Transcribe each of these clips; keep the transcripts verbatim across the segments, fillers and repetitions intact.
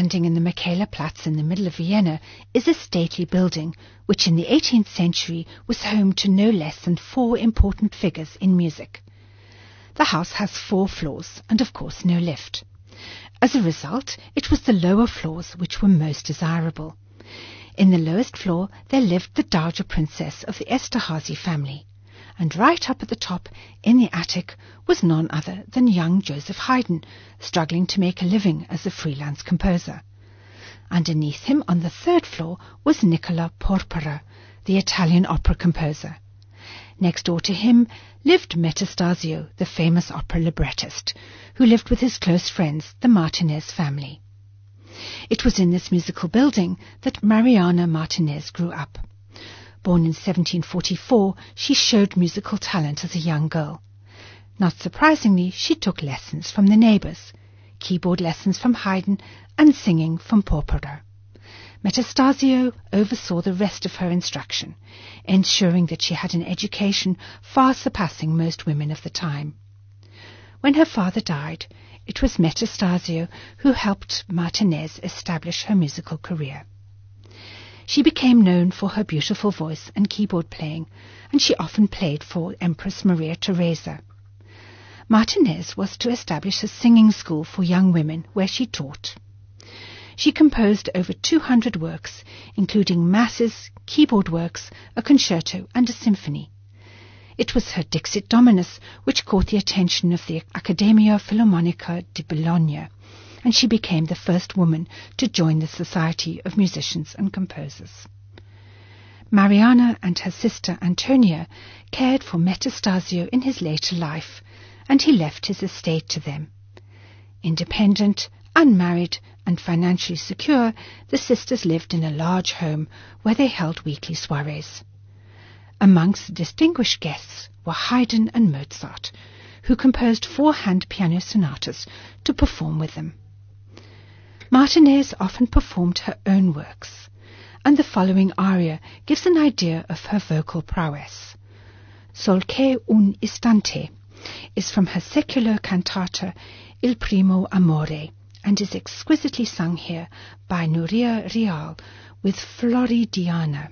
Standing in the Michaelerplatz in the middle of Vienna is a stately building which in the eighteenth century was home to no less than four important figures in music. The house has four floors and of course no lift. As a result, it was the lower floors which were most desirable. In the lowest floor there lived the Dowager Princess of the Esterhazy family, and right up at the top, in the attic, was none other than young Joseph Haydn, struggling to make a living as a freelance composer. Underneath him, on the third floor, was Nicola Porpora, the Italian opera composer. Next door to him lived Metastasio, the famous opera librettist, who lived with his close friends, the Martinez family. It was in this musical building that Mariana Martinez grew up. Born in seventeen forty-four, she showed musical talent as a young girl. Not surprisingly, she took lessons from the neighbors, keyboard lessons from Haydn, and singing from Porpora. Metastasio oversaw the rest of her instruction, ensuring that she had an education far surpassing most women of the time. When her father died, it was Metastasio who helped Martinez establish her musical career. She became known for her beautiful voice and keyboard playing, and she often played for Empress Maria Theresa. Martinez was to establish a singing school for young women where she taught. She composed over two hundred works, including masses, keyboard works, a concerto, and a symphony. It was her Dixit Dominus which caught the attention of the Accademia Filarmonica di Bologna, and she became the first woman to join the Society of Musicians and Composers. Mariana and her sister Antonia cared for Metastasio in his later life, and he left his estate to them. Independent, unmarried, and financially secure, the sisters lived in a large home where they held weekly soirees. Amongst the distinguished guests were Haydn and Mozart, who composed four-hand piano sonatas to perform with them. Martinez often performed her own works, and the following aria gives an idea of her vocal prowess. Sol che un istante is from her secular cantata Il primo amore, and is exquisitely sung here by Nuria Real with Floridiana.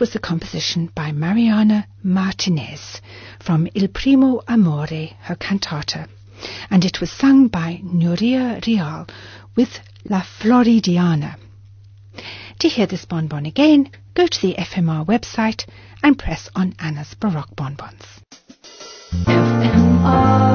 was a composition by Mariana Martinez from Il Primo Amore, her cantata, and it was sung by Nuria Rial with La Floridiana. To hear this bonbon again, go to the F M R website and press on Anna's Baroque Bonbons. F M R